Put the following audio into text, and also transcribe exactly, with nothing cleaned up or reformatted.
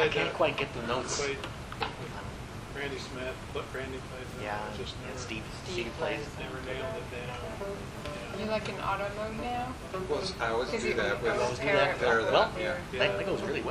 I played can't that. quite get the notes. Played Randy Smith, but Randy plays that. Yeah, I just yeah, never, Steve, Steve Steve plays. plays. never nailed it down. Are you like in auto mode now? Well, I always Because do you that with always do pair that. it pair with that, Well, yeah. That, that goes really well.